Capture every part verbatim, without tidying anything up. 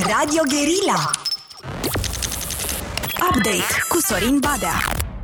Radio Guerilla. Update cu Sorin Badea.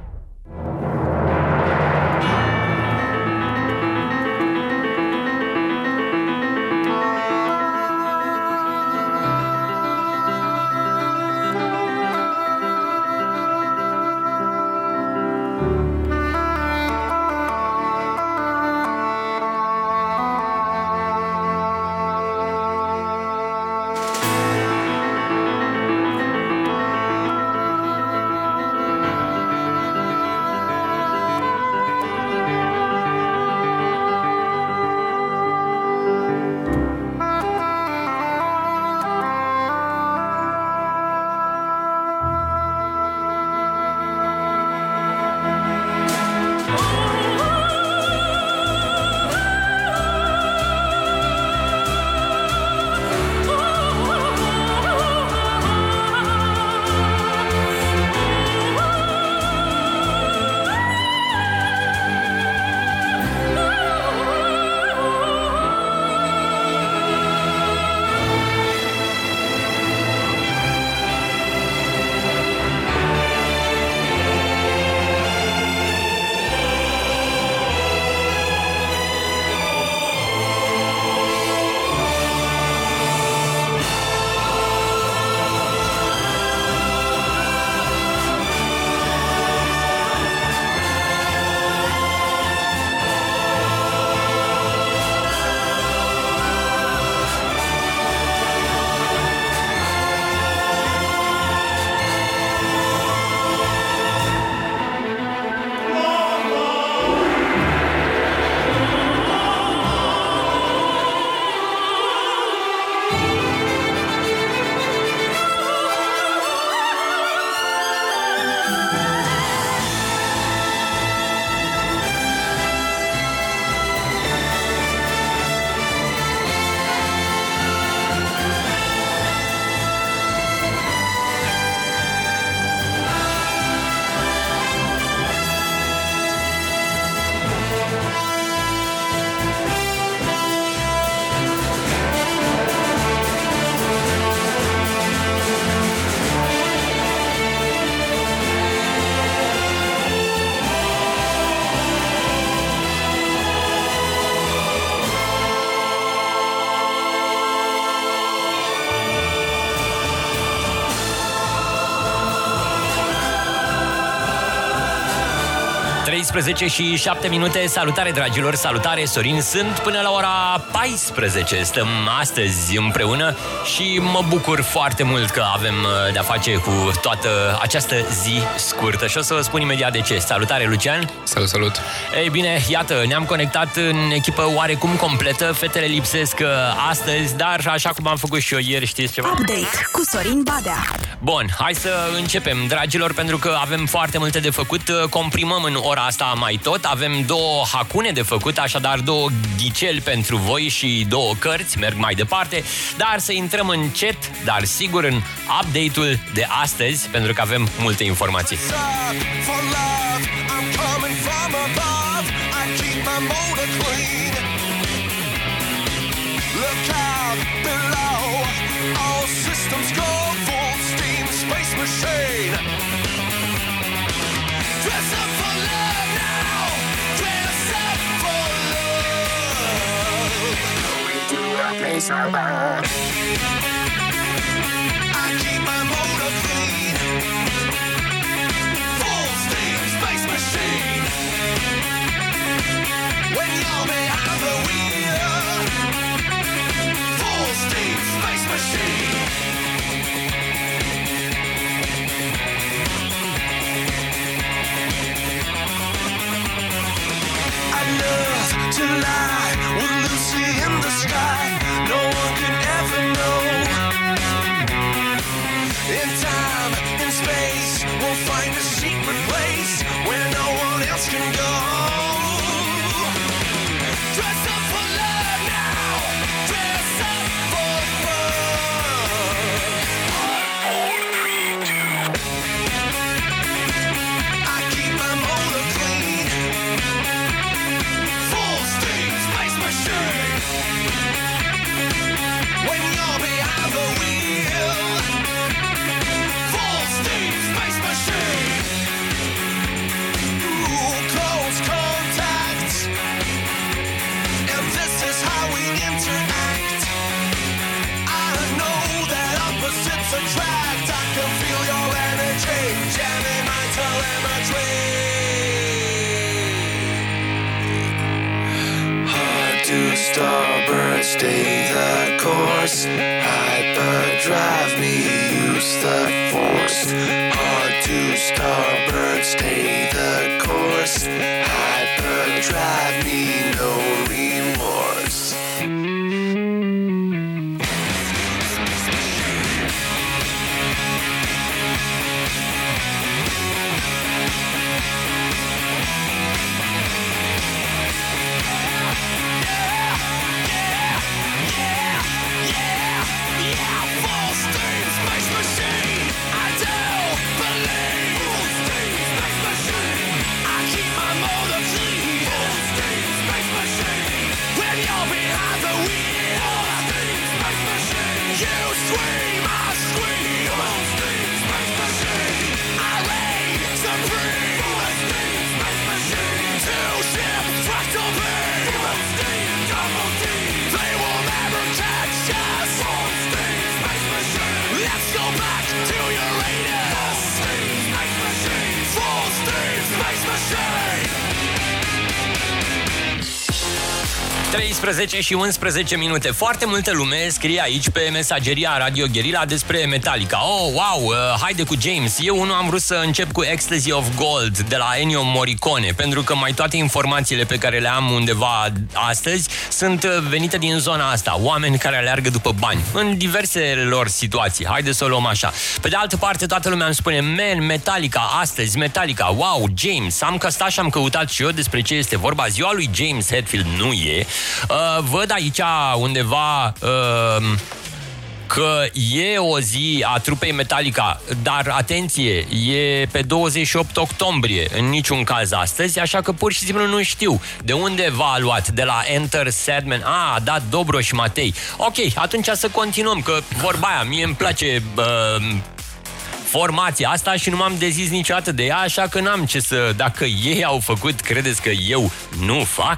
treisprezece și șapte minute. Salutare, dragilor, salutare, Sorin sunt. Până la ora paisprezece stăm astăzi împreună și mă bucur foarte mult că avem de-a face cu toată această zi scurtă. Și o să vă spun imediat de ce. Salutare, Lucian! Salut, salut! Ei bine, iată, ne-am conectat în echipă oarecum completă. Fetele lipsesc astăzi, dar așa cum am făcut și eu ieri, știți ceva? Update cu Sorin Badea. Bun, hai să începem, dragilor, pentru că avem foarte multe de făcut. Comprimăm în ora asta mai tot. Avem două hacune de făcut, așadar două ghiceli pentru voi și două cărți, merg mai departe. Dar să intrăm în chat, dar sigur în update-ul de astăzi, pentru că avem multe informații. Dress up for love now. Dress up for love. We do a place around. I keep my motor clean. Full steam space machine. When you're behind the wheel. Full steam space machine. To lie with Lucy in the sky. No one can ever know starboard, stay the course. Hyperdrive me, use the force. Hard to starboard, stay the course. Hyperdrive me, no remorse. treisprezece și unsprezece minute. Foarte multă lume scrie aici pe mesageria Radio Guerilla despre Metallica. Oh, wow, uh, haide cu James. Eu nu am vrut să încep cu Ecstasy of Gold de la Ennio Morricone, pentru că mai toate informațiile pe care le am undeva astăzi sunt venite din zona asta. Oameni care aleargă după bani în diversele lor situații. Haide să o luăm așa. Pe de altă parte, toată lumea îmi spune, man, Metallica, astăzi Metallica, wow, James. Am căstat și am căutat și eu despre ce este vorba. Ziua lui James Hetfield nu e. Uh, văd aici undeva uh, că e o zi a trupei Metallica, dar atenție, e pe douăzeci și opt octombrie, în niciun caz astăzi, așa că pur și simplu nu știu de unde v-a luat, de la Enter Sandman. Ah, a dat Dobro și Matei. Ok, atunci să continuăm, că vorba aia, mie îmi place uh, formația asta și nu m-am dezis niciodată de ea, așa că n-am ce să... Dacă ei au făcut, credeți că eu nu fac?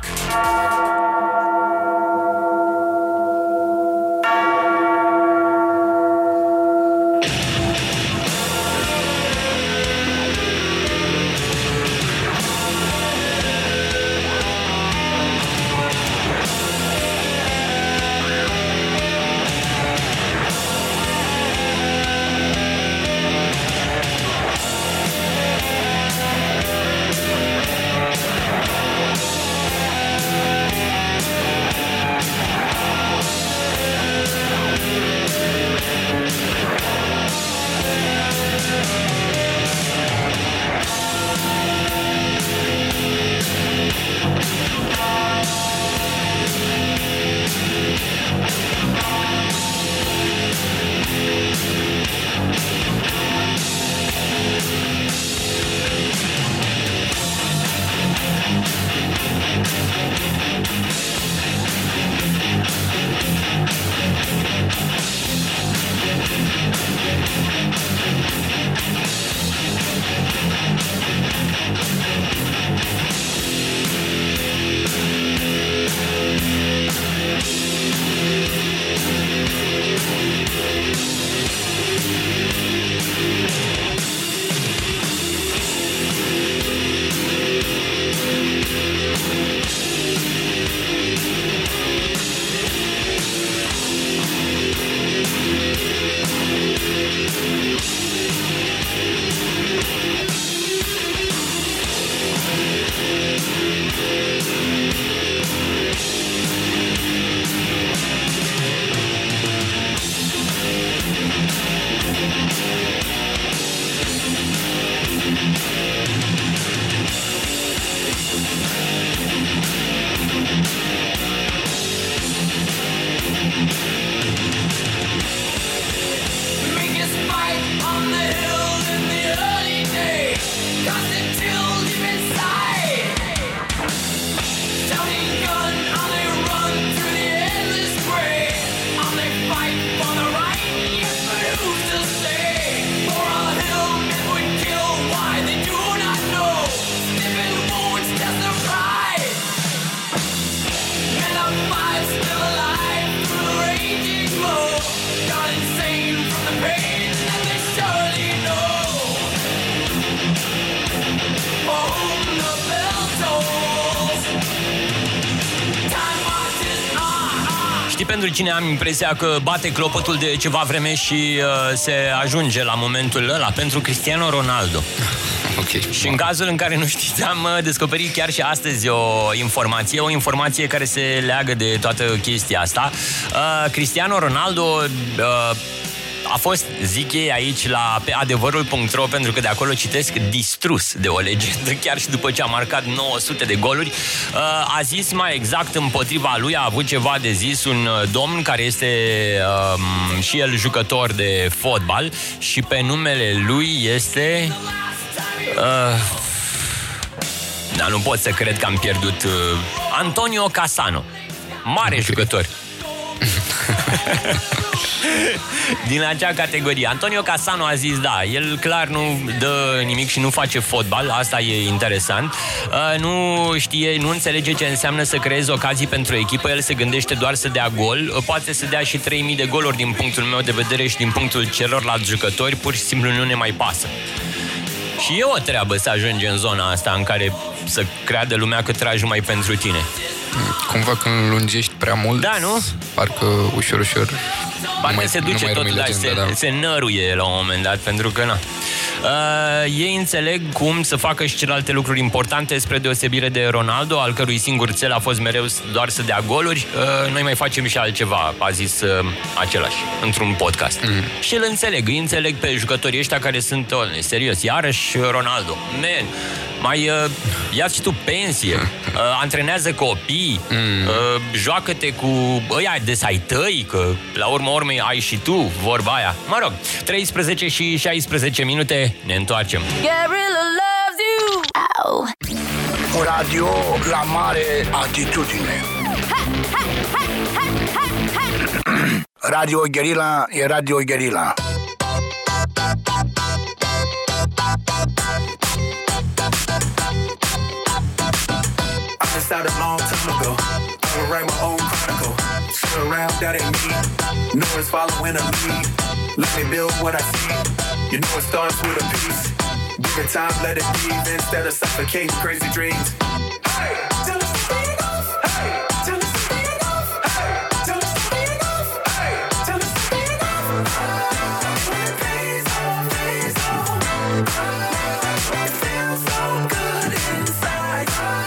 pentru cine am impresia că bate clopotul de ceva vreme și uh, se ajunge la momentul ăla, pentru Cristiano Ronaldo. Ok. Și în cazul în care nu știți, am descoperit chiar și astăzi o informație, o informație care se leagă de toată chestia asta. Uh, Cristiano Ronaldo uh, a fost, zic ei aici, la pe adevărul punct ro, pentru că de acolo citesc, distrus de o legendă, chiar și după ce a marcat nouă sute de goluri. A zis mai exact împotriva lui, a avut ceva de zis un domn care este um, și el jucător de fotbal și pe numele lui este... Uh, dar nu pot să cred că am pierdut uh, Antonio Cassano. Mare okay. jucător. Din acea categorie. Antonio Cassano a zis, da, el clar nu dă nimic și nu face fotbal. Asta e interesant. uh, Nu știe, nu înțelege ce înseamnă să creezi ocazii pentru echipă. El se gândește doar să dea gol. Poate să dea și trei mii de goluri din punctul meu de vedere și din punctul celorlalți jucători. Pur și simplu nu ne mai pasă. Și e o treabă să ajungi în zona asta în care să creadă lumea că tragi numai pentru tine. Cumva când lungești prea mult, da, nu? Parcă ușor, ușor Parcă mai, se duce tot, dar se, da. se năruie la un moment dat, pentru că na. Uh, ei înțeleg cum să facă și celelalte lucruri importante, spre deosebire de Ronaldo, al cărui singur cel a fost mereu doar să dea goluri. Uh, noi mai facem și altceva, a zis uh, același, într-un podcast. Mm. Și îl înțeleg, îi înțeleg pe jucătorii ăștia care sunt, oh, serios, iarăși Ronaldo, man, mai uh, ia-ți și tu pensie, uh, antrenează copii, mm. uh, joacă-te cu ăia de ai tăi, că la urma urmei ai și tu vorba aia. Mă rog, treisprezece și șaisprezece minute, ne întoarcem. Guerrilla loves you. Ow. Radio la mare altitudine. Radio Guerrilla e Radio Guerrilla. Started a long time ago. I would write my own chronicle. Sit around, that ain't me. No one's following a lead. Let me build what I see. You know it starts with a piece. Give it time, let it breathe instead of suffocating crazy dreams. Hey, tell us to be enough. Hey, tell us to be enough. Hey, tell us to be enough. Hey, tell us to be enough. When it pays off, pays off. It feels so good inside.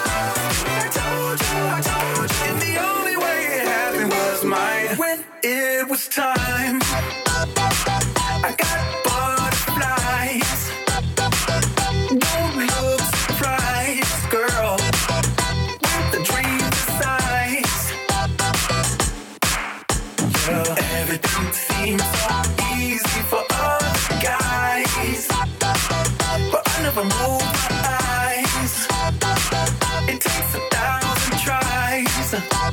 And the only way it happened was mine. When it was time, I got butterflies. Don't look surprised, girl, with the dream size. Yeah, everything seems so easy for us guys, but I never move my eyes. It takes a thousand tries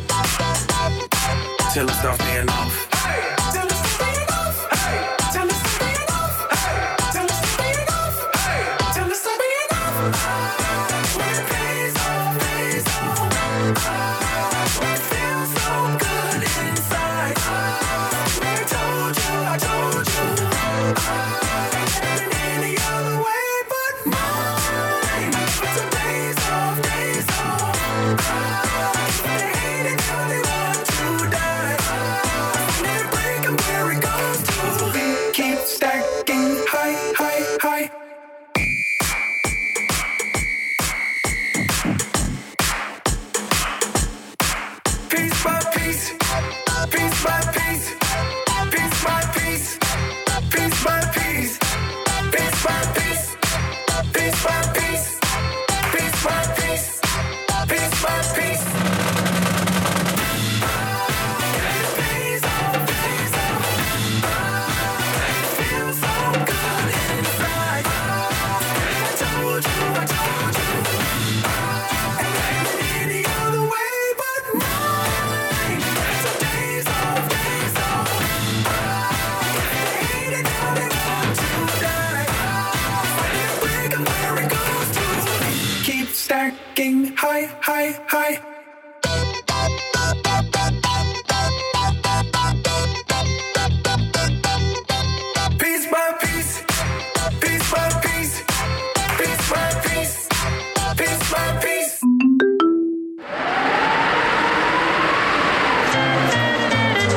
till it starts paying off. Hey, till it's paying off. Hey, till it's paying off. Hey, till it's paying off. Hey, till it's paying off. When it pays off, pays off. It feels so good inside. I told you, I told you. Ain't any other way but mine. But some days off, days off. They hate it till they want to die. When it break 'em where it goes to. Keep stacking high, high, high. Piece by piece, piece by piece, piece by piece, piece by piece, piece by piece, piece by piece, piece by piece, piece by piece. Piece off, piece off. It feels so good inside. I told you, I told you. Ain't any other way but mine. So days off, days off. They hate it till they want to die. When it break 'em where it goes to. Keep stacking high, high, high. Piece by piece, piece by piece, piece by piece, piece by piece.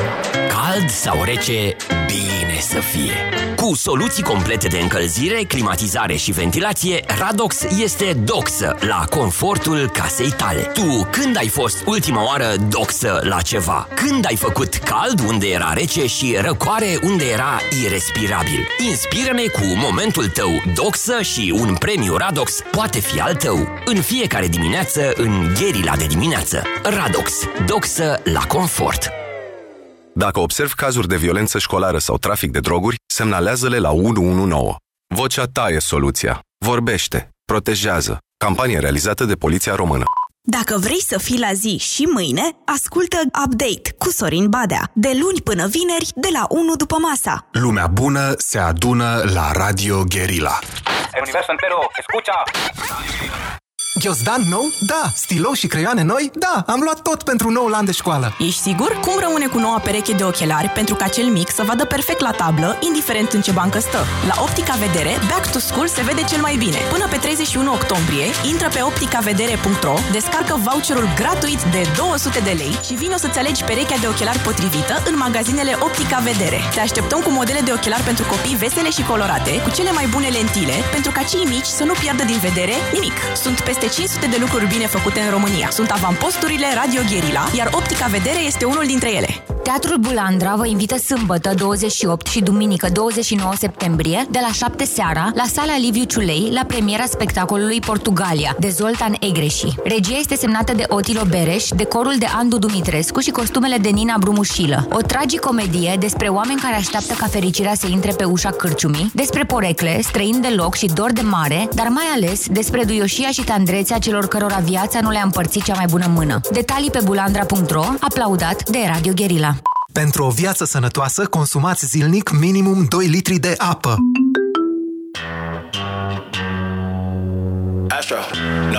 rece, bine să fie! Cu soluții complete de încălzire, climatizare și ventilație, Radox este doxă la confortul casei tale. Tu, când ai fost ultima oară doxă la ceva? Când ai făcut cald unde era rece și răcoare unde era irespirabil? Inspiră-ne cu momentul tău doxă și un premiu Radox poate fi al tău. În fiecare dimineață, în Gherila de dimineață. Radox. Doxă la confort. Dacă observi cazuri de violență școlară sau trafic de droguri, semnalează-le la unu unu nouă. Vocea ta e soluția. Vorbește. Protejează. Campanie realizată de Poliția Română. Dacă vrei să fii la zi și mâine, ascultă Update cu Sorin Badea. De luni până vineri, de la unu după masa. Lumea bună se adună la Radio Guerilla. El universo entero, escucha. Ghiozdan nou? Da. Stilou și creioane noi? Da. Am luat tot pentru noul an de școală. Ești sigur? Cum rămâne cu noua pereche de ochelari pentru ca cel mic să vadă perfect la tablă, indiferent în ce bancă stă? La Optica Vedere, Back to School se vede cel mai bine. Până pe treizeci și unu octombrie, intră pe optica vedere punct ro, descarcă voucherul gratuit de două sute de lei și vino să-ți alegi perechea de ochelari potrivită în magazinele Optica Vedere. Te așteptăm cu modele de ochelari pentru copii vesele și colorate, cu cele mai bune lentile, pentru ca cei mici să nu piardă din vedere nimic. Sunt peste cinci sute de lucruri bine făcute în România. Sunt avamposturile Radio Guerilla, iar Optica Vedere este unul dintre ele. Teatrul Bulandra vă invită sâmbătă douăzeci și opt și duminică douăzeci și nouă septembrie de la șapte seara la sala Liviu Ciulei la premiera spectacolului Portugalia de Zoltan Egreși. Regia este semnată de Otilo Bereș, decorul de Andu Dumitrescu și costumele de Nina Brumușilă. O tragicomedie despre oameni care așteaptă ca fericirea să intre pe ușa cârciumii, despre porecle, străini de loc și dor de mare, dar mai ales despre duioșia și tandrețea celor cărora viața nu le-a împărțit cea mai bună mână. Detalii pe bulandra punct ro, aplaudat de Radio Guerilla. Pentru o viață sănătoasă, consumați zilnic minimum doi litri de apă. Astro, no.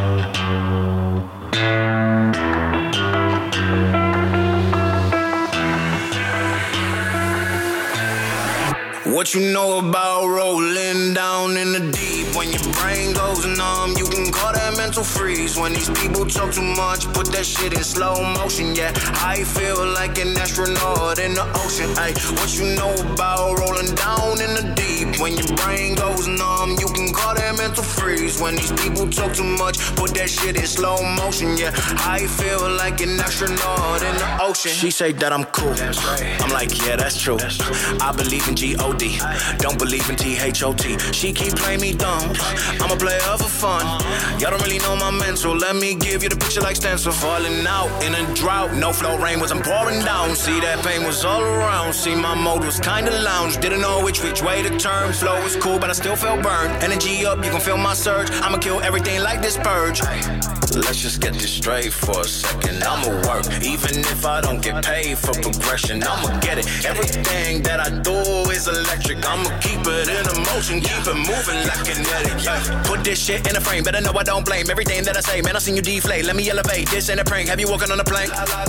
What you know about rolling down in the deep? When your brain goes numb, you can call that mental freeze. When these people talk too much, put that shit in slow motion. Yeah, I feel like an astronaut in the ocean. Ay, what you know about rolling down in the deep? When your brain goes numb, you can call that mental freeze. When these people talk too much, put that shit in slow motion. Yeah, I feel like an astronaut in the ocean. She say that I'm cool. I'm like, yeah, that's true. I believe in G O D. Don't believe in T H O T. She keep playing me dumb. I'm a player for fun. Y'all don't really know my mental. Let me give you the picture like stencil. Falling out in a drought. No flow rain wasn't pouring down. See, that pain was all around. See, my mode was kinda lounge. Didn't know which which way to turn. Flow was cool, but I still felt burned. Energy up, you can feel my surge. I'ma kill everything like this purge. Let's just get this straight for a second. I'ma work, even if I don't get paid for progression. I'ma get it. Everything that I do is electric. I'ma keep it in a motion, keep it moving like kinetic. Yeah. Put this shit in a frame, better know I don't blame everything that I say. Man, I seen you deflate. Let me elevate. This ain't a prank. Have you walking on a plane?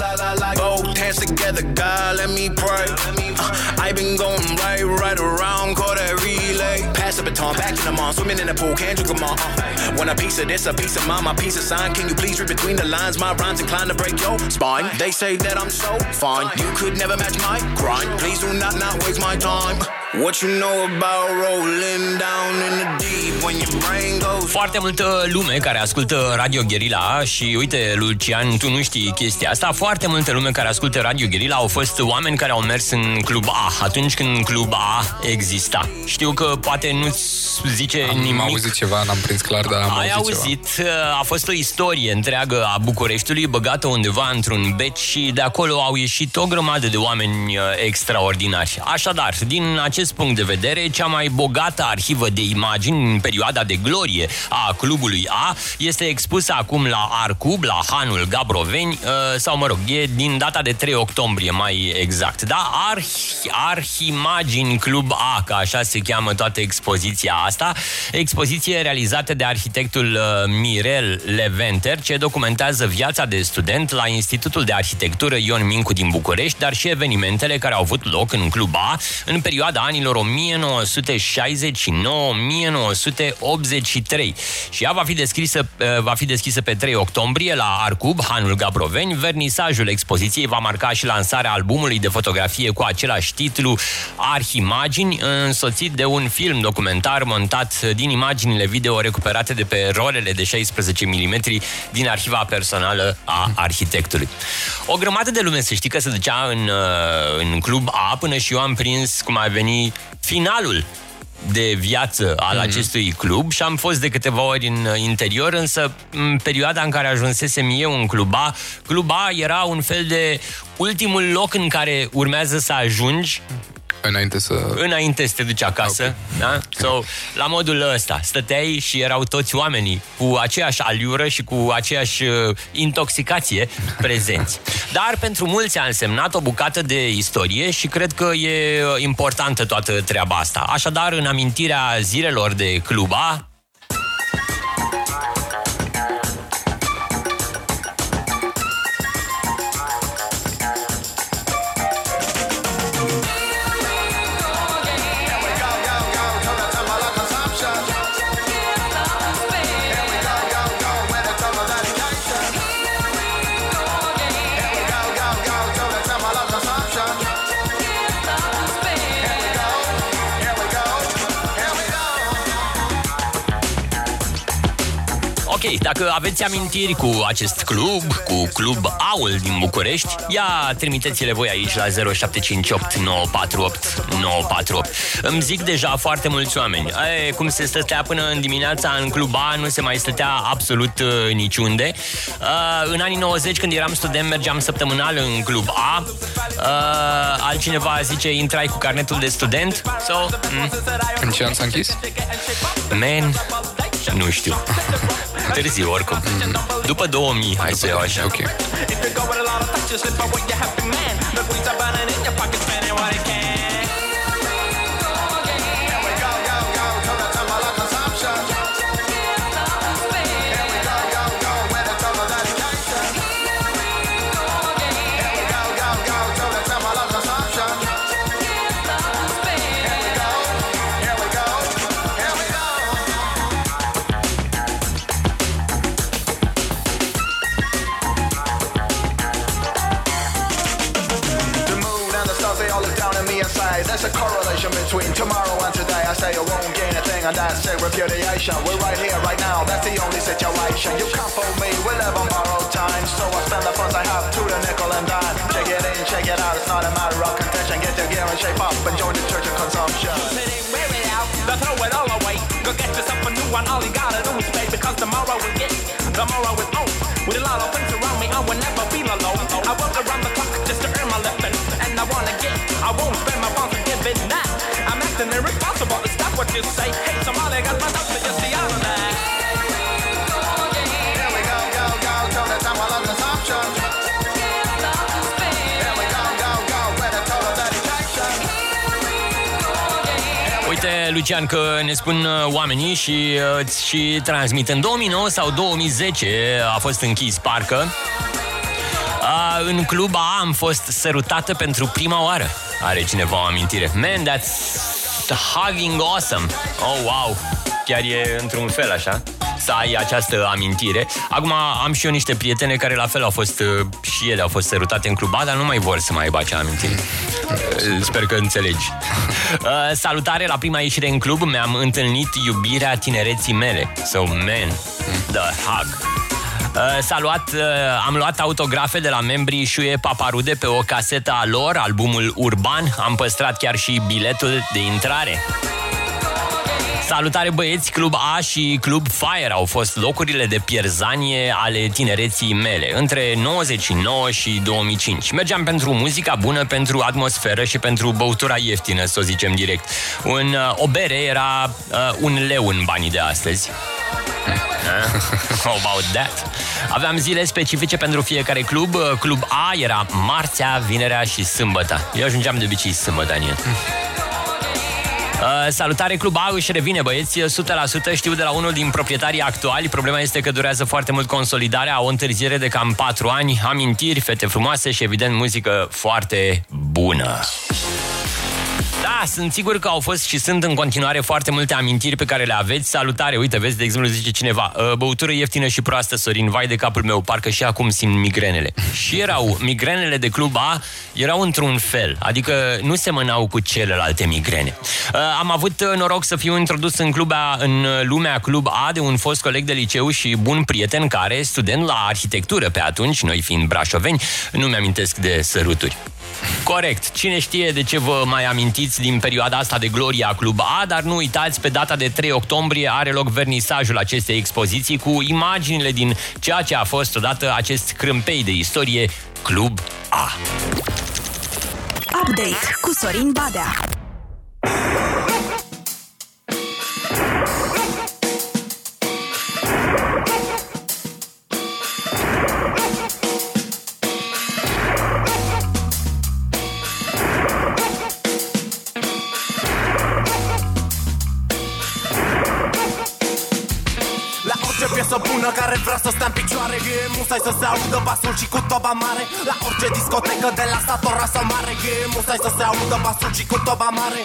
Both hands together, God, let me pray. Uh, I been going right, right around, call that relay. Pass the baton, back in the mom, swimming in the pool, can't drink them all. Uh, want a piece of this, a piece of mine, my piece of sign. Can you please read between the lines? My rhymes inclined to break your spine. They say that I'm so fine, you could never match my grind. Please do not not waste my time. What you know about rolling down in the deep when your brain goes... Foarte multă lume care ascultă Radio Guerilla și uite, Lucian, tu nu știi chestia asta. Foarte multă lume care ascultă Radio Guerilla au fost oameni care au mers în Club A atunci când Club A exista. Știu că poate nu-ți zice am nimic. Am auzit ceva, n-am prins clar, dar am Ai auzit, auzit ceva. A fost o istorie întreagă a Bucureștiului băgată undeva într-un beci și de acolo au ieșit o grămadă de oameni extraordinari. Așadar, din acest punct de vedere, cea mai bogată arhivă de imagini în perioada de glorie a Clubului A este expusă acum la Arcub, la Hanul Gabroveni, sau mă rog, e din data de trei octombrie mai exact. Da? Arhi, Arhimagini Club A, că așa se cheamă toată expoziția. expoziția asta, expoziție realizată de arhitectul Mirel Leventer, ce documentează viața de student la Institutul de Arhitectură Ion Mincu din București, dar și evenimentele care au avut loc în Club A în perioada anilor o mie nouă sute șaizeci și nouă - o mie nouă sute optzeci și trei. Și ea va fi deschisă, va fi deschisă pe trei octombrie la Arcub, Hanul Gabroveni. Vernisajul expoziției va marca și lansarea albumului de fotografie cu același titlu, Arhimagini, însoțit de un film documentar montat din imaginile video recuperate de pe rolele de șaisprezece milimetri din arhiva personală a arhitectului. O grămadă de lume, să știi, că se ducea în, în Club A, până și eu am prins cum a venit finalul de viață al mm-hmm. acestui club și am fost de câteva ori în interior, însă în perioada în care ajunsesem eu în Club A, Club A era un fel de ultimul loc în care urmează să ajungi Înainte să... Înainte să te duci acasă, okay. Da? So, la modul ăsta, stăteai și erau toți oamenii cu aceeași aliură și cu aceeași uh, intoxicație prezenți. Dar pentru mulți a însemnat o bucată de istorie și cred că e importantă toată treaba asta. Așadar, în amintirea zilelor de Club A, ok, dacă aveți amintiri cu acest club, cu Club Aul din București, ia trimiteți-le voi aici la zero șapte cinci opt nouă patru opt nouă patru opt. Îmi zic deja foarte mulți oameni, e, cum se stătea până în dimineața în Club A, nu se mai stătea absolut uh, niciunde. Uh, în anii nouăzeci, când eram student, mergeam săptămânal în Club A. Uh, altcineva zice, intrai cu carnetul de student. So, mm. În ce an s-a închis? Man, nu știu. Târziu, oricum. Mm-hmm. După două mii, hai să iau așa. Ok. There's a correlation between tomorrow and today. I say you won't gain a thing, and that's a repudiation. We're right here, right now, that's the only situation. You can't fool me, we live on borrowed time. So I spend the funds I have to the nickel and dime. Check it in, check it out, it's not a matter of contention. Get your gear and shape up and join the church of consumption. It ain't wear it out, then throw it all away. Go get yourself a new one, all you gotta do is pay. Because tomorrow we get, tomorrow is on. With a lot of things around me, I will never feel alone. I work around the clock just to earn my living. And I wanna get, I won't spend my funds. That. I'm acting irresponsible to stop what you say. Hey, somebody got my doubts, so just the other day. Here we go, go, go, till the time I love consumption. Here we go, go, go, with a total dedication. Uite, Lucian, că ne spun oamenii și îți și transmit. În două mii nouă sau două mii zece a fost închis, parcă. Uh, în Club A am fost sărutată pentru prima oară. Are cineva o amintire? Man, that's hugging awesome. Oh, wow. Chiar e într-un fel așa să ai această amintire. Acum am și eu niște prietene care la fel au fost uh, și ele au fost sărutate în Club A, dar nu mai vor să mai aibă acea amintire. uh, Sper că înțelegi. uh, Salutare, la prima ieșire în club mi-am întâlnit iubirea tinereții mele. So, man, the hug. Uh, s-a luat, uh, am luat autografe de la membrii Șuie Paparude pe o casetă a lor, albumul Urban. Am păstrat chiar și biletul de intrare. Salutare, băieți! Club A și Club Fire au fost locurile de pierzanie ale tinereții mele între nouăzeci și nouă și două mii cinci. Mergeam pentru muzica bună, pentru atmosferă și pentru băutura ieftină, să o zicem direct. Un, uh, o bere era uh, un leu în banii de astăzi. How about that? Aveam zile specifice pentru fiecare club. Club A era marțea, vinerea și sâmbătă. Eu ajungeam de obicei sâmbătă în el. Uh, Uh, salutare, Club A își revine, băieți, o sută la sută. Știu de la unul din proprietarii actuali. Problema este că durează foarte mult consolidarea. Au o întârziere de cam patru ani. Amintiri, fete frumoase și, evident, muzică foarte bună. Da, sunt sigur că au fost și sunt în continuare foarte multe amintiri pe care le aveți. Salutare, uite, vezi, de exemplu, zice cineva: băutură ieftină și proastă, Sorin, vai de capul meu, parcă și acum simt migrenele. Și erau, migrenele de Club A erau într-un fel, adică nu semănau cu celelalte migrene. Am avut noroc să fiu introdus în, Club A, în lumea Club A de un fost coleg de liceu și bun prieten care, student la arhitectură pe atunci, noi fiind brașoveni, nu mi-amintesc de săruturi. Corect. Cine știe de ce vă mai amintiți din perioada asta de gloria Club A, dar nu uitați, pe data de trei octombrie are loc vernisajul acestei expoziții cu imaginile din ceea ce a fost odată acest crâmpei de istorie, Club A. Update cu Sorin Badea. Piesă bună care vrea să stea în picioare, e musai să se audă basul și cu toba mare. La orice discotecă de la sat, ora sau mare, e musai să se audă basul și cu toba mare.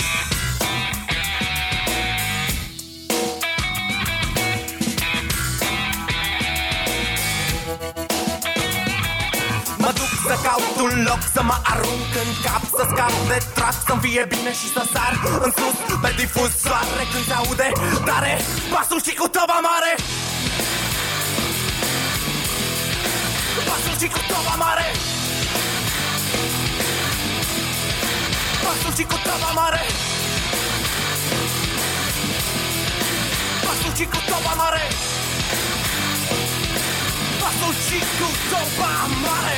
Mă duc să caut un loc să mă arunc în cap, să scap de trac, să-mi fie bine și să sar în sus pe difuzoare când se aude tare basul și cu toba mare. Basul și cu toba mare. Basul și cu toba mare. Basul și cu toba mare. Basul și cu toba mare.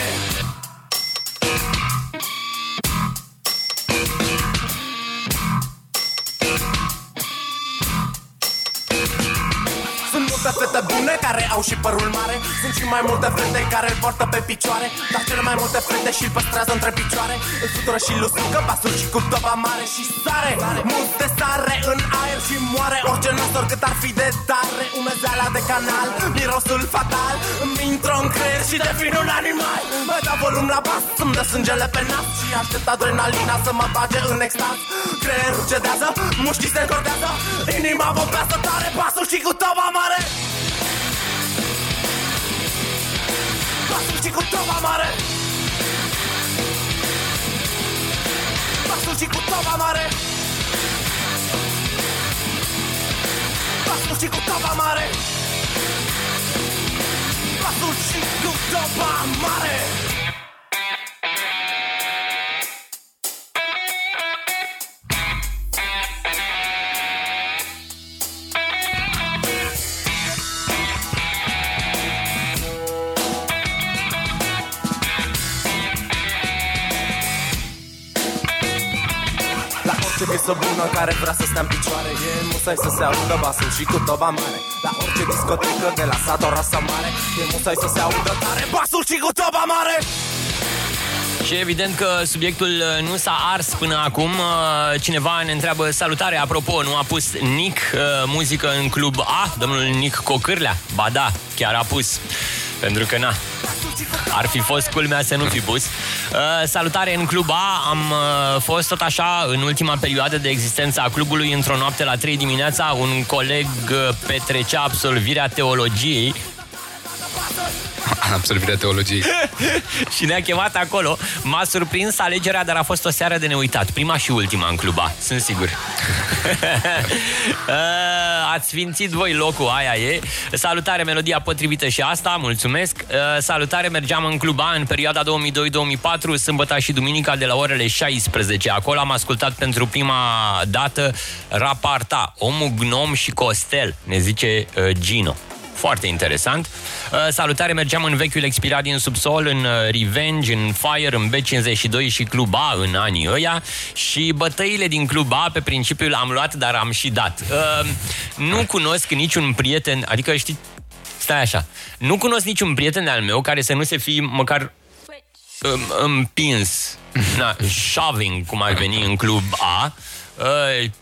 Sunt multe fete bune care au și părul mare. Sunt și mai multe fete care îl poartă pe picioare, dar cele mai multe fete și-l păstrează între picioare. Îl sutură și-l usucă basul și cu toba mare și sare. Multe sare în aer și moare orice nasor cât ar fi de tare. Umezeala de canal, mirosul fatal îmi intră în creier și devin un animal. Mă dau volum la bas, îmi dă sângele pe nas și aștept adrenalina să mă bage în extaz. Creierul cedează, mușchii se încordează, inima bombează tare, basul și cu toba mare. Basul și cu toba mare. Basul și cu toba mare. Basul și cu toba mare. Basul și cu toba mare. Orice piesă bună care vrea să stea în picioare, e musai să se audă basul și cu toba mare. La orice discotecă de la sat, ora sau mare, e musai să se audă tare basul și cu toba mare. Și evident că subiectul nu s-a ars până acum. Cineva ne întreabă: salutare, apropo, nu a pus Nick uh, muzică în Club A? Domnul Nick Cocârlea? Ba da, chiar a pus. Pentru că na, ar fi fost culmea să nu fi pus. uh, Salutare, în Club A am uh, fost tot așa în ultima perioadă de existență a clubului. Într-o noapte la trei dimineața un coleg uh, petrecea absolvirea teologiei. Absolvirea teologiei. Și ne-a chemat acolo. M-a surprins alegerea, dar a fost o seară de neuitat. Prima și ultima în Club A, sunt sigur. Ați sfințit voi locul, aia e. Salutare, melodia potrivită și asta, mulțumesc. Salutare, mergeam în Club A în perioada două mii doi două mii patru, sâmbătă și duminica de la orele șaisprezece. Acolo am ascultat pentru prima dată Raparta, Omul Gnom și Costel, ne zice uh, Gino. Foarte interesant. Uh, salutare, mergeam în vechiul expirat din subsol, în uh, Revenge, în Fire, în B cincizeci și doi și Club A în anii ăia. Și bătăile din Club A pe principiul am luat, dar am și dat. Uh, nu cunosc niciun prieten, adică știi, stai așa, nu cunosc niciun prieten al meu care să nu se fi măcar um, împins, na, shoving, cum ar veni în Club A. Uh,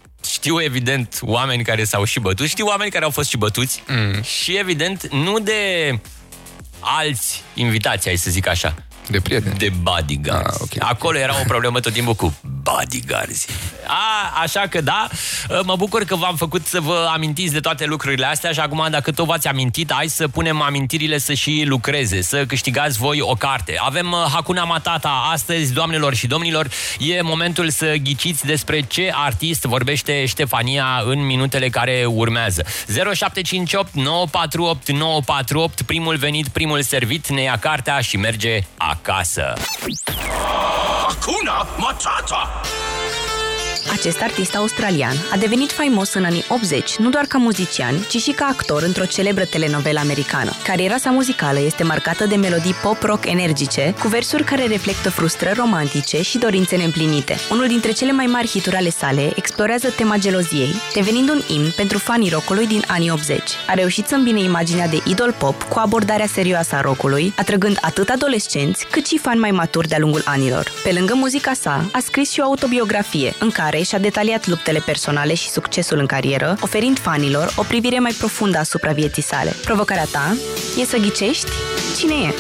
Știu, evident, oameni care s-au și bătut, știu oameni care au fost și bătuți mm. și, evident, nu de alți invitați, hai să zic așa. De prieteni. De bodyguards. Ah, okay. Acolo era o problemă tot timpul cu bodyguards. A, așa că da, mă bucur că v-am făcut să vă amintiți de toate lucrurile astea și acum, dacă tot v-ați amintit, hai să punem amintirile să și lucreze, să câștigați voi o carte. Avem Hakuna Matata astăzi, doamnelor și domnilor. E momentul să ghiciți despre ce artist vorbește Ștefania în minutele care urmează. zero șapte cinci opt nouă patru opt nouă patru opt, primul venit, primul servit, ne ia cartea și merge acasă. Hakuna Matata! Acest artist australian a devenit faimos în anii optzeci, nu doar ca muzician, ci și ca actor într-o celebră telenovelă americană. Cariera sa muzicală este marcată de melodii pop-rock energice, cu versuri care reflectă frustrări romantice și dorințe neîmplinite. Unul dintre cele mai mari hituri ale sale explorează tema geloziei, devenind un imn pentru fanii rockului din anii optzeci. A reușit să îmbine imaginea de idol pop cu abordarea serioasă a rockului, atrăgând atât adolescenți cât și fani mai maturi de-a lungul anilor. Pe lângă muzica sa, a scris și o autobiografie, în care și-a detaliat luptele personale și succesul în carieră, oferind fanilor o privire mai profundă asupra vieții sale. Provocarea ta e să ghicești cine e.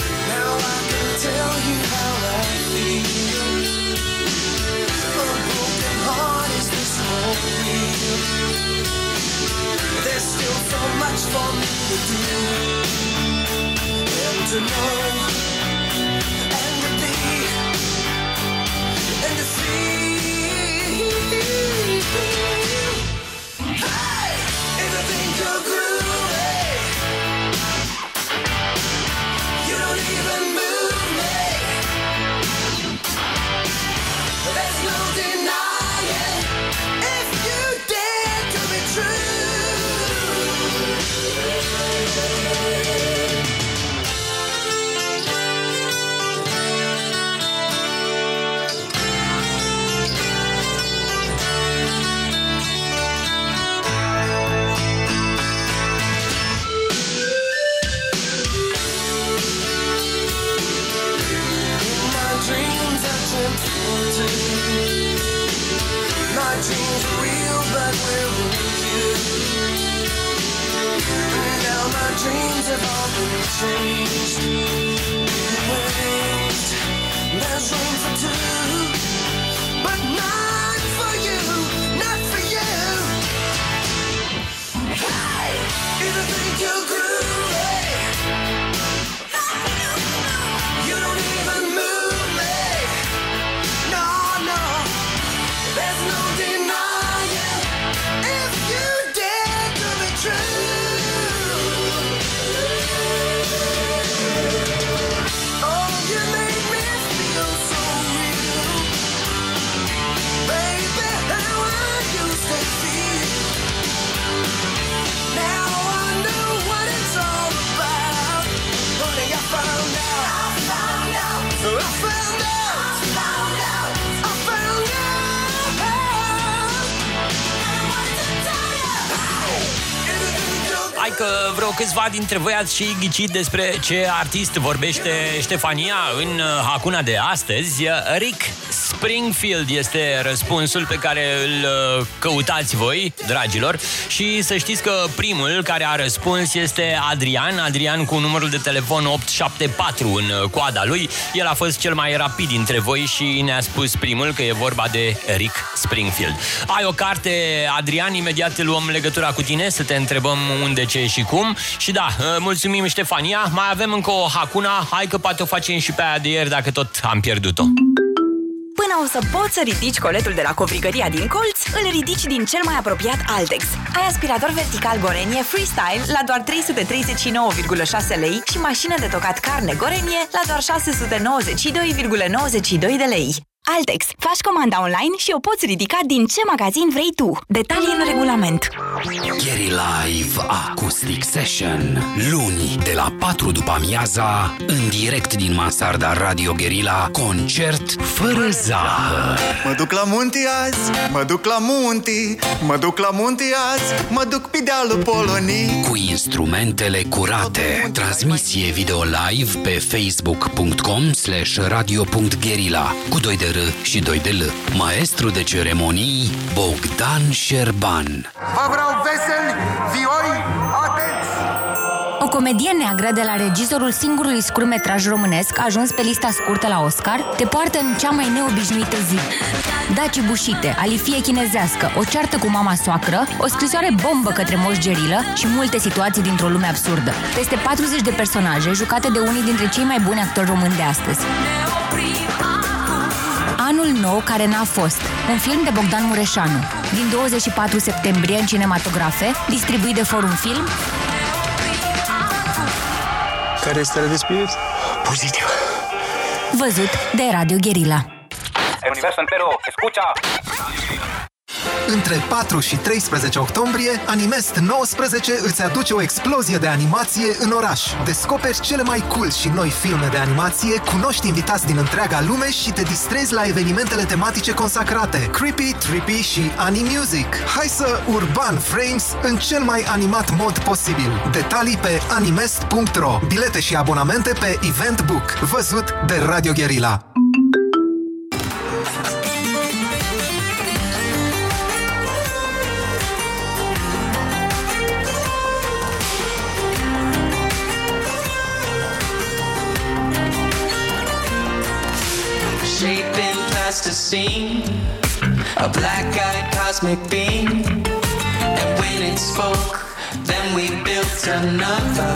Că vreo câțiva dintre voi ați și ghicit despre ce artist vorbește Ștefania în Hakuna de astăzi. Rick Springfield este răspunsul pe care îl căutați voi, dragilor. Și să știți că primul care a răspuns este Adrian. Adrian cu numărul de telefon opt șapte patru în coada lui. El a fost cel mai rapid dintre voi și ne-a spus primul că e vorba de Rick Springfield. Ai o carte, Adrian, imediat luăm legătura cu tine să te întrebăm unde, ce și cum. Și da, mulțumim, Ștefania. Mai avem încă o Hakuna. Hai că poate o facem și pe aia de ieri, dacă tot am pierdut-o. Până o să poți să ridici coletul de la covrigăria din colț, îl ridici din cel mai apropiat Altex. Ai aspirator vertical Gorenie Freestyle la doar trei sute treizeci și nouă virgulă șase lei și mașină de tocat carne Gorenie la doar șase sute nouăzeci și doi virgulă nouăzeci și doi de lei. Altex. Faci comanda online și o poți ridica din ce magazin vrei tu. Detalii în regulament. Gary Live Acoustic Session. Luni, de la patru după amiaza, în direct din mansarda Radio Guerilla, concert fără zahăr. Mă duc la munte azi, mă duc la munte, mă duc la munte azi, mă duc pe dealul Polonii. Cu instrumentele curate. Transmisie video live pe facebook punct com slash radio punct guerilla cu doi de R și doi de L. Maestru de ceremonii Bogdan Șerban. Vă vreau veseli, vioi, atenți! O comedie neagră de la regizorul singurului scurtmetraj românesc ajuns pe lista scurtă la Oscar te poartă în cea mai neobișnuită zi. Daci bușite, alifie chinezească, o ceartă cu mama soacră, o scrisoare bombă către Moș Gerilă și multe situații dintr-o lume absurdă. Peste patruzeci de personaje jucate de unii dintre cei mai buni actori români de astăzi. Anul nou care n-a fost. Un film de Bogdan Mureșanu. Din douăzeci și patru septembrie în cinematografe, distribuit de Forum Film. Care este starea de spirit? Pozitiv. Văzut de Radio Guerilla. El universo entero, escucha. Între patru și treisprezece octombrie, Animest nouăsprezece îți aduce o explozie de animație în oraș. Descoperi cele mai cool și noi filme de animație, cunoști invitați din întreaga lume și te distrezi la evenimentele tematice consacrate, Creepy, Trippy și Animusic. Hai să Urban Frames în cel mai animat mod posibil. Detalii pe animest punct ro. Bilete și abonamente pe Eventbook. Văzut de Radio Guerilla. Shaping plasticine, a black-eyed cosmic beam. And when it spoke, then we built another.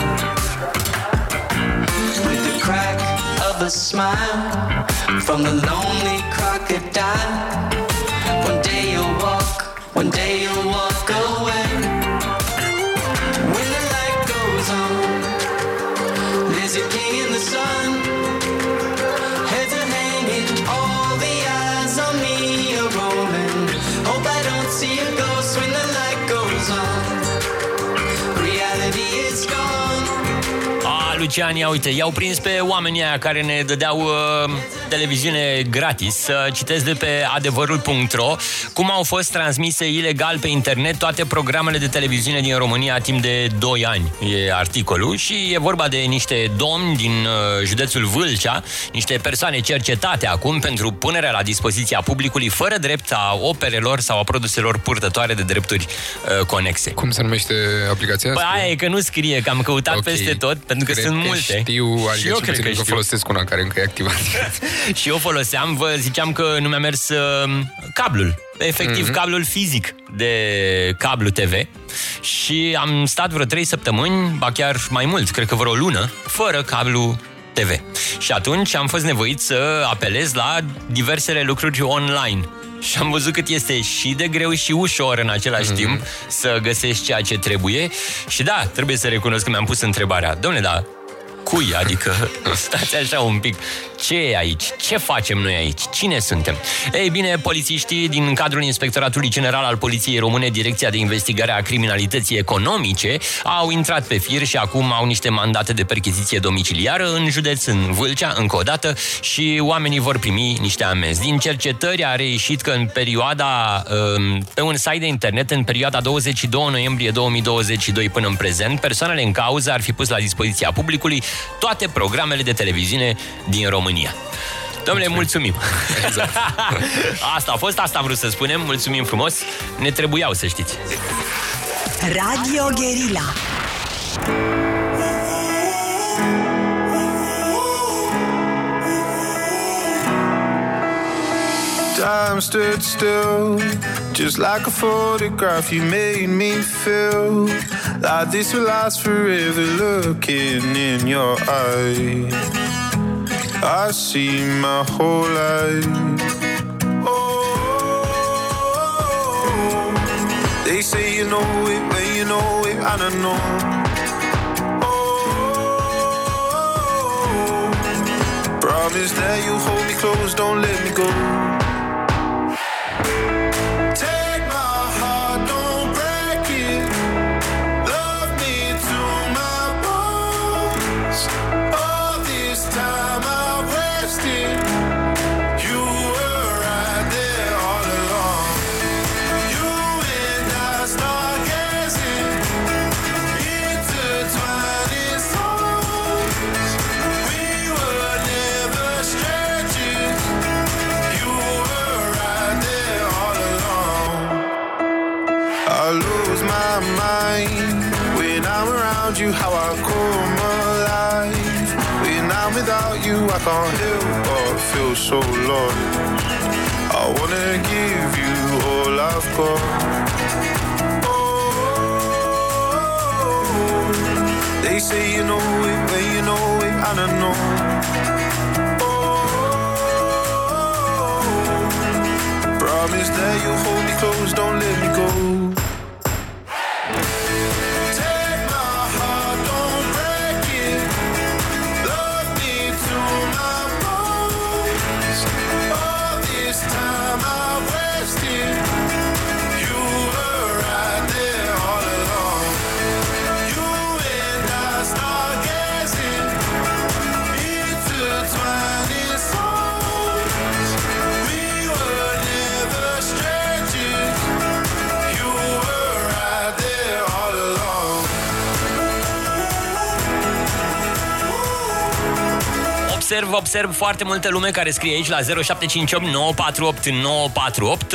With the crack of a smile from the lonely crocodile. One day you'll walk, one day you'll walk away. When the light goes on, there's a king in the sun. Lucian, ia uite, i-au prins pe oamenii aia care ne dădeau uh, televiziune gratis. uh, Citesc de pe adevărul punct ro cum au fost transmise ilegal pe internet toate programele de televiziune din România timp de doi ani. E articolul și e vorba de niște domni din uh, județul Vâlcea, niște persoane cercetate acum pentru punerea la dispoziția publicului fără drept a operelor sau a produselor purtătoare de drepturi uh, conexe. Cum se numește aplicația asta? Păi aia e că nu scrie, că am căutat okay. peste tot, pentru că cred sunt că multe. Știu, adică și eu cred că, că folosesc una care încă e activată. Și eu foloseam, vă ziceam că nu mi-a mers uh, cablul. Efectiv, mm-hmm. cablul fizic de cablu T V. Și am stat vreo trei săptămâni, ba chiar mai mult, cred că vreo lună, fără cablu T V. Și atunci am fost nevoit să apelez la diversele lucruri online. Și am văzut cât este și de greu și ușor în același mm-hmm. timp să găsești ceea ce trebuie. Și da, trebuie să recunosc că mi-am pus întrebarea: dom'le, da, cui? Adică, stați așa un pic, ce e aici? Ce facem noi aici? Cine suntem? Ei bine, polițiștii din cadrul Inspectoratului General al Poliției Române, Direcția de Investigare a Criminalității Economice, au intrat pe fir și acum au niște mandate de percheziție domiciliară în județ, în Vâlcea, încă o dată, și oamenii vor primi niște amenzi. Din cercetări a reieșit că în perioada, pe un site de internet, în perioada douăzeci și doi noiembrie două mii douăzeci și doi până în prezent, persoanele în cauză ar fi pus la dispoziția publicului toate programele de televiziune din România. Dom'le, mulțumim! Exact. Asta a fost, asta am vrut să spunem. Mulțumim frumos! Ne trebuiau, să știți! Radio Guerilla. Time stood still, just like a photograph. You made me feel like this will last forever. Looking in your eyes, I see my whole life. Oh, they say you know it, but you know it, I don't know. Oh, promise that you hold me close, don't let me go. Take my heart, don't break it. I lose my mind when I'm around you, how I come alive. When I'm without you, I can't help but feel so lost. I wanna give you all I've got. Oh, they say you know it, but you know it, and I know. Promise that you'll hold me close, don't let me go. Take my heart, don't break it. Love me to my bones. All this time I wasted. You were right there all along. You and I start gazing, intertwining souls. We were never strangers. You were right there all along. Observ, observ foarte multă lume care scrie aici la zero șapte cinci opt nouă patru opt nouă patru opt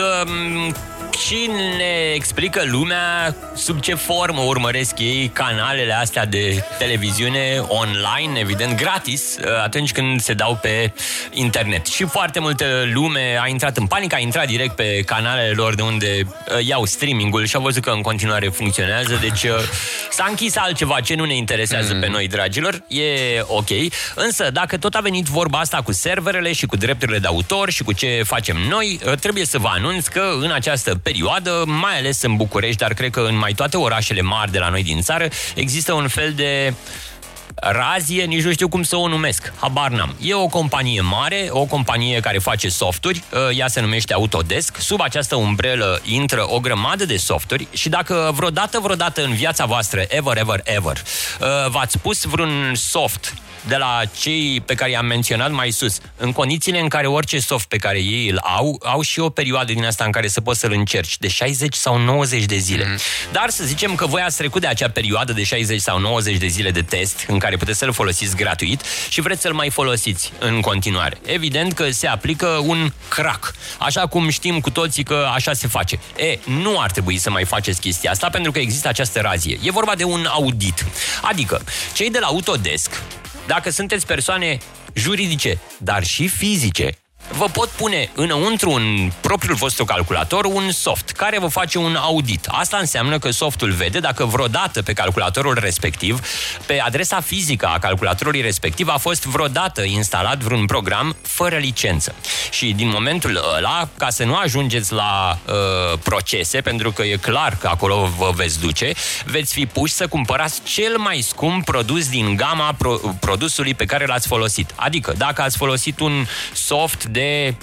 și ne explică lumea sub ce formă urmăresc ei canalele astea de televiziune online, evident gratis, atunci când se dau pe internet. Și foarte multă lume a intrat în panică, a intrat direct pe canalele lor de unde iau streamingul și au văzut că în continuare funcționează, deci s-a închis altceva ce nu ne interesează mm. pe noi, dragilor, e ok. Însă, dacă tot a venit vorba asta cu serverele și cu drepturile de autor și cu ce facem noi, trebuie să vă anunț că în această perioadă, mai ales în București, dar cred că în mai toate orașele mari de la noi din țară, există un fel de razie, nici nu știu cum să o numesc, habar n-am. E o companie mare, o companie care face softuri, ea se numește Autodesk. Sub această umbrelă intră o grămadă de softuri și dacă vreodată, vreodată în viața voastră, ever, ever, ever, v-ați pus vreun soft de la cei pe care i-am menționat mai sus, în condițiile în care orice soft pe care ei îl au, au și o perioadă din asta în care să poți să-l încerci, de șaizeci sau nouăzeci de zile. Mm. Dar să zicem că voi ați trecut de acea perioadă de șaizeci sau nouăzeci de zile de test, în care puteți să-l folosiți gratuit și vreți să-l mai folosiți în continuare. Evident că se aplică un crack. Așa cum știm cu toții că așa se face. E, nu ar trebui să mai faceți chestia asta pentru că există această razie. E vorba de un audit. Adică, cei de la Autodesk, dacă sunteți persoane juridice, dar și fizice, vă pot pune înăuntru în propriul vostru calculator un soft care vă face un audit. Asta înseamnă că softul vede dacă vreodată pe calculatorul respectiv, pe adresa fizică a calculatorului respectiv, a fost vreodată instalat vreun program fără licență. Și din momentul ăla, ca să nu ajungeți la uh, procese, pentru că e clar că acolo vă veți duce, veți fi puși să cumpărați cel mai scump produs din gama pro- produsului pe care l-ați folosit. Adică, dacă ați folosit un soft de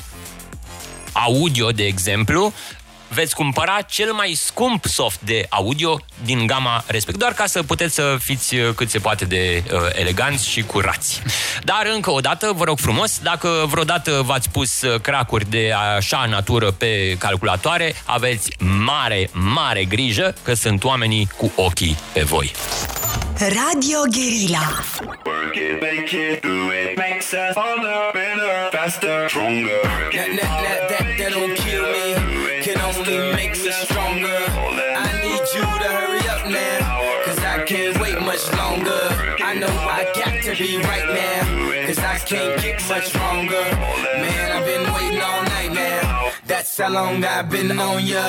audio, de exemplu, veți cumpăra cel mai scump soft de audio din gama respectivă, doar ca să puteți să fiți cât se poate de uh, eleganți și curați. Dar încă o dată, vă rog frumos, dacă vreodată v-ați pus cracuri de așa natură pe calculatoare, aveți mare, mare grijă că sunt oamenii cu ochii pe voi. Radio Guerilla. Work it, make it, do it, makes us harder, better, faster, stronger. That, that, that, that, that don't kill me, can only make us stronger. I need you to hurry up now, cause I can't wait much longer. I know I got to be right now, cause I can't get much stronger. Man, I've been waiting all night now, that's how long I've been on ya.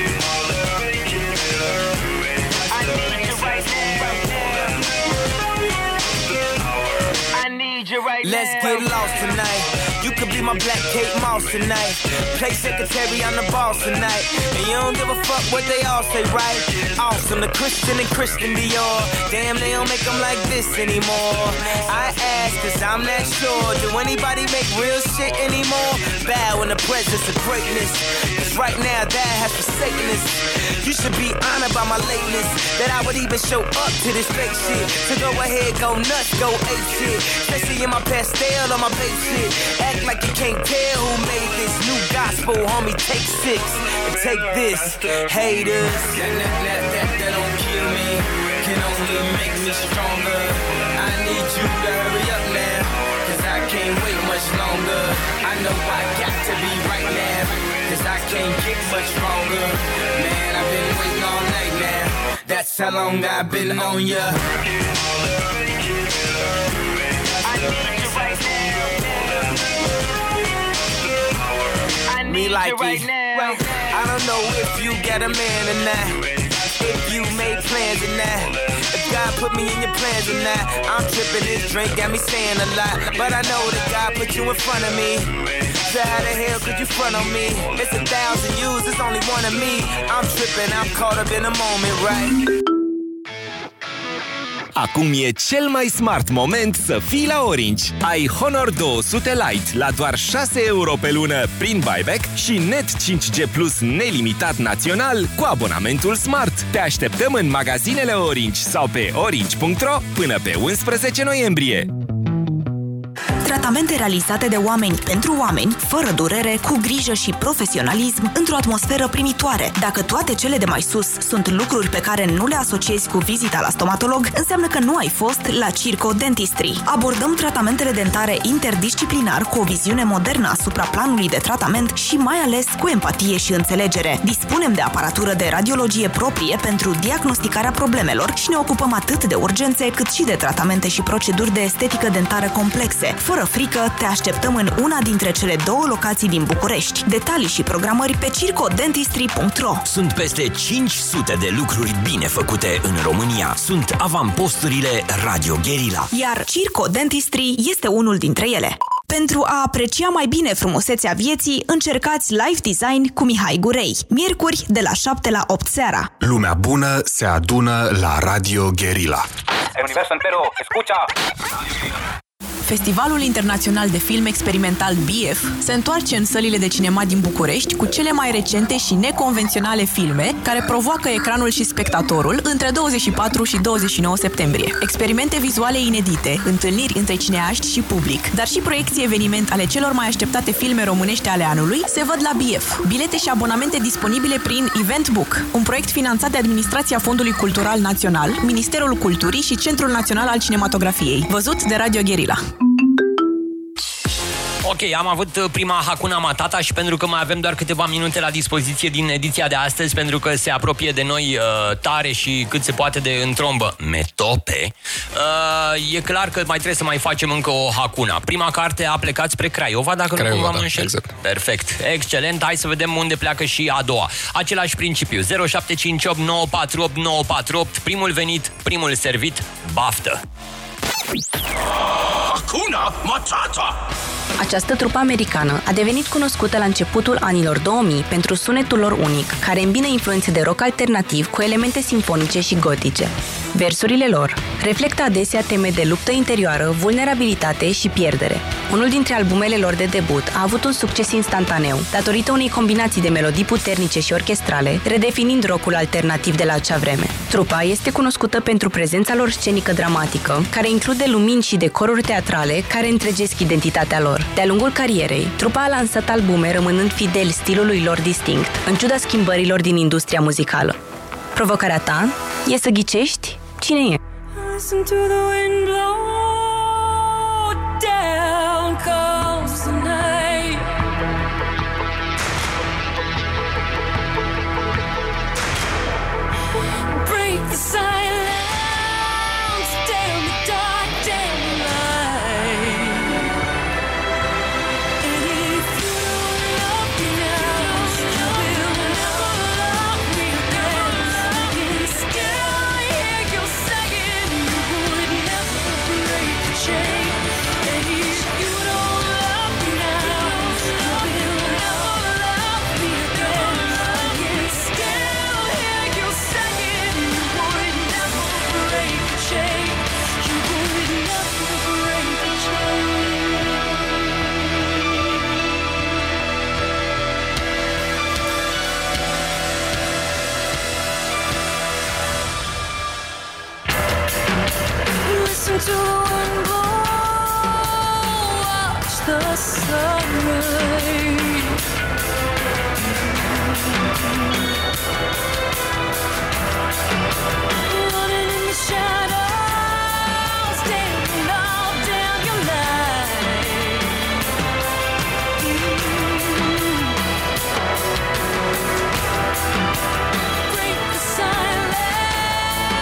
I need you right now. Right Let's now. Get lost tonight. You could be my black Kate Moss tonight. Play secretary on the boss tonight. And you don't give a fuck what they all say, right? Awesome, the Christian and Christian Dior. Damn, they don't make them like this anymore. I ask cause I'm not sure. Do anybody make real shit anymore? Bow in the presence of greatness, cause right now that has forsaken us. You should be honored by my lateness, that I would even show up to this fake shit. So go ahead, go nuts, go ape shit. Especially in my pastel or my babe shit. Act like you can't tell who made this new gospel, homie. Take six and take this, haters. That, that, that, that, that don't kill me, can only make me stronger. I need you to hurry up now, cause I can't wait much longer. I know I got to be right now, cause I can't get much stronger. Man, I've been waiting all night. how long I've been on ya. I need you right now. I need you right now. I don't know if you got a man or not, if you made plans or not, if God put me in your plans or not. I'm tripping, this drink got me saying a lot, but I know that God put you in front of me. So how the hell could you front on me? It's a thousand yous, it's only one of me. I'm tripping, I'm caught up in the moment, right? Acum e cel mai smart moment să fii la Orange. Ai Honor două sute Lite la doar șase euro pe lună prin buyback și net cinci G Plus nelimitat național cu abonamentul Smart. Te așteptăm în magazinele Orange sau pe orange punct ro până pe unsprezece noiembrie. Tratamente realizate de oameni pentru oameni, fără durere, cu grijă și profesionalism, într-o atmosferă primitoare. Dacă toate cele de mai sus sunt lucruri pe care nu le asociezi cu vizita la stomatolog, înseamnă că nu ai fost la Circo Dentistry. Abordăm tratamentele dentare interdisciplinar cu o viziune modernă asupra planului de tratament și mai ales cu empatie și înțelegere. Dispunem de aparatură de radiologie proprie pentru diagnosticarea problemelor și ne ocupăm atât de urgențe cât și de tratamente și proceduri de estetică dentară complexe. Fără frică, te așteptăm în una dintre cele două locații din București. Detalii și programări pe circo dentistry punct ro. Sunt peste cinci sute de lucruri bine făcute în România. Sunt avamposturile Radio Guerilla. Iar Circo Dentistry este unul dintre ele. Pentru a aprecia mai bine frumusețea vieții, încercați live design cu Mihai Gurei. Miercuri de la șapte la opt seara. Lumea bună se adună la Radio Guerilla. El universo entero escucha. Festivalul Internațional de Film Experimental B F se întoarce în sălile de cinema din București cu cele mai recente și neconvenționale filme care provoacă ecranul și spectatorul între douăzeci și patru și douăzeci și nouă septembrie. Experimente vizuale inedite, întâlniri între cineaști și public, dar și proiecții eveniment ale celor mai așteptate filme românești ale anului se văd la B F. Bilete și abonamente disponibile prin Eventbook, un proiect finanțat de Administrația Fondului Cultural Național, Ministerul Culturii și Centrul Național al Cinematografiei. Văzut de Radio Guerilla. Ok, am avut prima Hakuna Matata și pentru că mai avem doar câteva minute la dispoziție din ediția de astăzi, pentru că se apropie de noi uh, tare și cât se poate de întrombă metope, uh, e clar că mai trebuie să mai facem încă o Hakuna. Prima carte a plecat spre Craiova, dacă Craiova, nu cumva mă înșel. Exact. Perfect, excelent, hai să vedem unde pleacă și a doua. Același principiu, zero șapte cinci opt nouă patru opt nouă patru opt, primul venit, primul servit, baftă! Hakuna Matata! Această trupă americană a devenit cunoscută la începutul anilor două mii pentru sunetul lor unic, care îmbină influențe de rock alternativ cu elemente simfonice și gotice. Versurile lor reflectă adesea teme de luptă interioară, vulnerabilitate și pierdere. Unul dintre albumele lor de debut a avut un succes instantaneu, datorită unei combinații de melodii puternice și orchestrale, redefinind rockul alternativ de la acea vreme. Trupa este cunoscută pentru prezența lor scenică dramatică, care include lumini și decoruri teatrale care întregesc identitatea lor. De-a lungul carierei, trupa a lansat albume rămânând fideli stilului lor distinct, în ciuda schimbărilor din industria muzicală. Provocarea ta e să ghicești cine e. Listen to the wind blow down comes the night. Break the silence, damn the dark, damn the light. And if you don't love me now, you will never love me again. I can still hear you saying you would never break the chain. And if you don't love me now, you will never love me again. I can still hear you saying you would never break the chain. You would never break the chain. Listen to the wind blow, watch the sun rise. Running in the shadows, taking all down your life. Break the silence.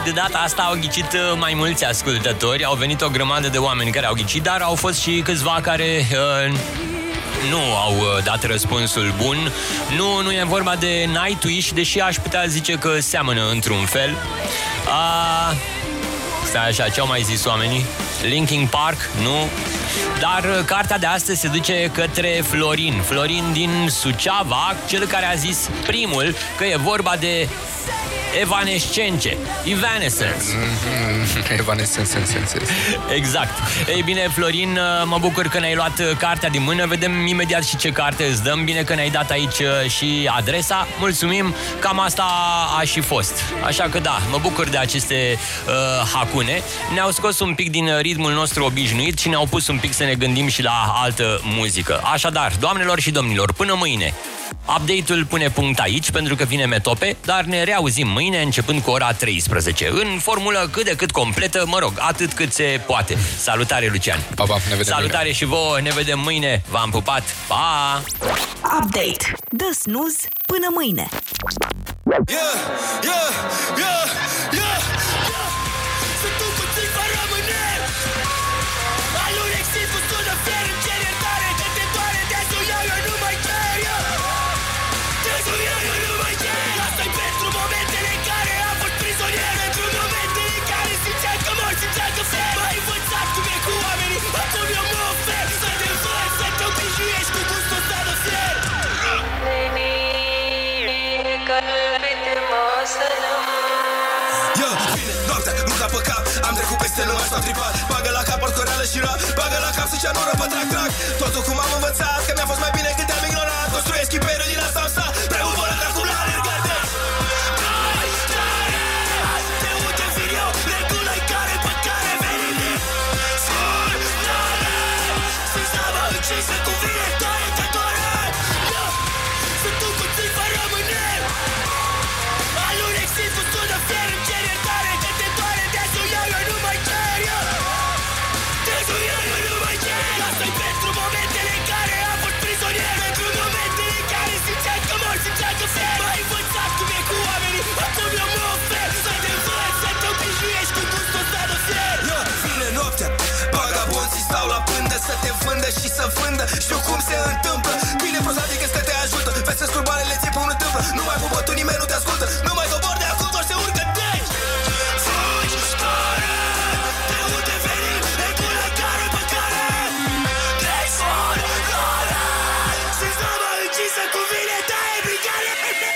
de data asta au ghicit mai mulți ascultători. Au venit o grămadă de oameni care au ghicit, dar au fost și câțiva care uh, nu au dat răspunsul bun. Nu, nu e vorba de Nightwish, deși aș putea zice că seamănă într-un fel. Uh, stai așa, ce au mai zis oamenii? Linkin Park, nu. Dar cartea de astăzi se duce către Florin. Florin din Suceava, cel care a zis primul că e vorba de Evanescence. Evanescence. Evanescence. Exact. Ei bine, Florin, mă bucur că ne-ai luat cartea din mână. Vedem imediat și ce carte îți dăm. Bine că ne-ai dat aici și adresa. Mulțumim. Cam asta a și fost. Așa că da, mă bucur de aceste uh, hacune. Ne-au scos un pic din ritmul nostru obișnuit și ne-au pus un pic să ne gândim și la altă muzică. Așadar, doamnelor și domnilor, până mâine. Update-ul pune punct aici pentru că vine Metope, dar ne reauzim mâine începând cu ora treisprezece în formulă cât de cât completă, mă rog, atât cât se poate. Salutare, Lucian! Pa, pa, ne vedem Salutare mâine. Și vouă, ne vedem mâine. V-am pupat, pa! Update. Dă snooze până mâine. Yeah, yeah, yeah, yeah. Sunt un puțin va rămâne. Alunec simt cu sună fier, îmi cer iertare că te doare, de-azi o iau, eu nu mai cer. De-azi o iau, eu nu mai cer. Asta-i pentru momentele în care am fost prizonier, pentru momentele în care simțeam că mor, simțeam că fer. M-ai învățat cum e cu oamenii, acum eu mă ofer să te învăț, să te obișnuiești cu gustul ăsta de fier. Yo, vine noaptea, nu ca pe cap. Am trecut peste lumea s-o tripat. Bagă la cap orcoreală și rap. Bagă la cap să ceanură pe trac, trac. Totul cum am învățat, că mi-a fost mai bine când te-am ignorat. Construiesc imperiul din asta am stat. Preumără dracul la alergate. Trai, trai, de unde vin eu, regula-i care pe care veni. Sunt tare, sunt seama închisă cu vine tare, te doare. Sunt un cuțit va rămâne. Alunec simt cu sună fier, îmi cer iertare că te doare, de-azi o iau, eu nu mai cer. De-azi o iau, eu nu mai cer. Asta-i pentru momentele în care am fost prizonier, pentru momentele în care simțeam că mor, simțeam că fer. M-ai învățat cum e cu oamenii, acum eu mă ofer să te învăț, să te obișnuiești cu gustul ăsta de fier. Vine noaptea, vagabonții stau la pândă, să te vândă și să vândă. Știu cum se întâmplă, bine prozatic este că te ajută. Vezi că scurbanele ție pe un întâmplă. Nu mai pupă tu, nimeni nu te ascultă. Nu mai dobor de acum, doar se urcă deci. Fugi, stare, de unde veni, regula care pe care treci for, care simți nama închisă cu vine taie brigare.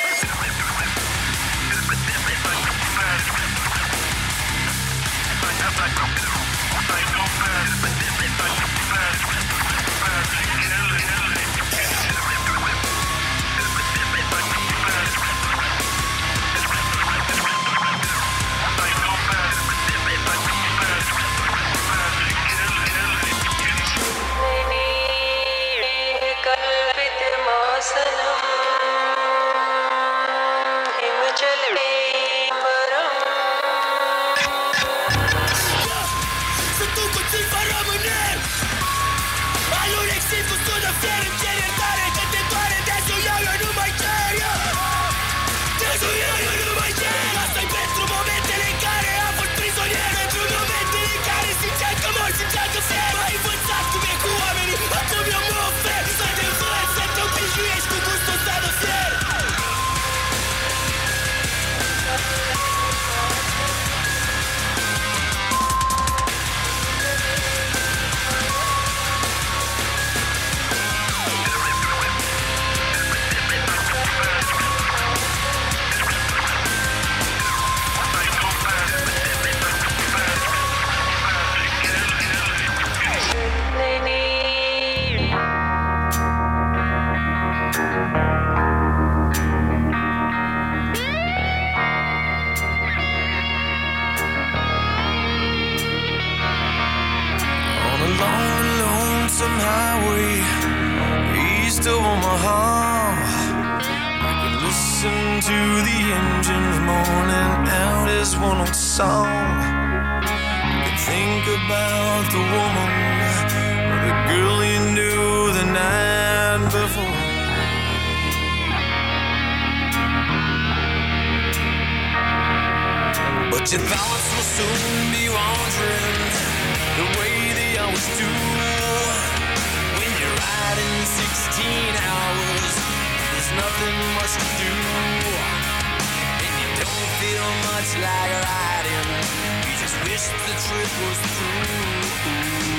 Sunt un cuțit va rămâne. Alunec simt cu sună fier, îmi cer iertare că te doare, de-azi o iau, eu nu mai cer. De-azi o iau, eu nu mai cer. Asta-i pentru momentele în care am fost prizonier, pentru momentele în care simțeam că mor, simțeam că fer. M-ai învățat cum e cu oamenii, acum eu mă ofer să te învăț, să te obișnuiești cu gustul ăsta de fier. On a long, lonesome highway east of Omaha, I can listen to the engines moaning out his one old song. I can think about the woman, or the girl you knew the night before. But Your thoughts will soon be wandering the way they always do. When you're riding sixteen hours, there's nothing much to do. And you don't feel much like riding, you just wish the trip was through.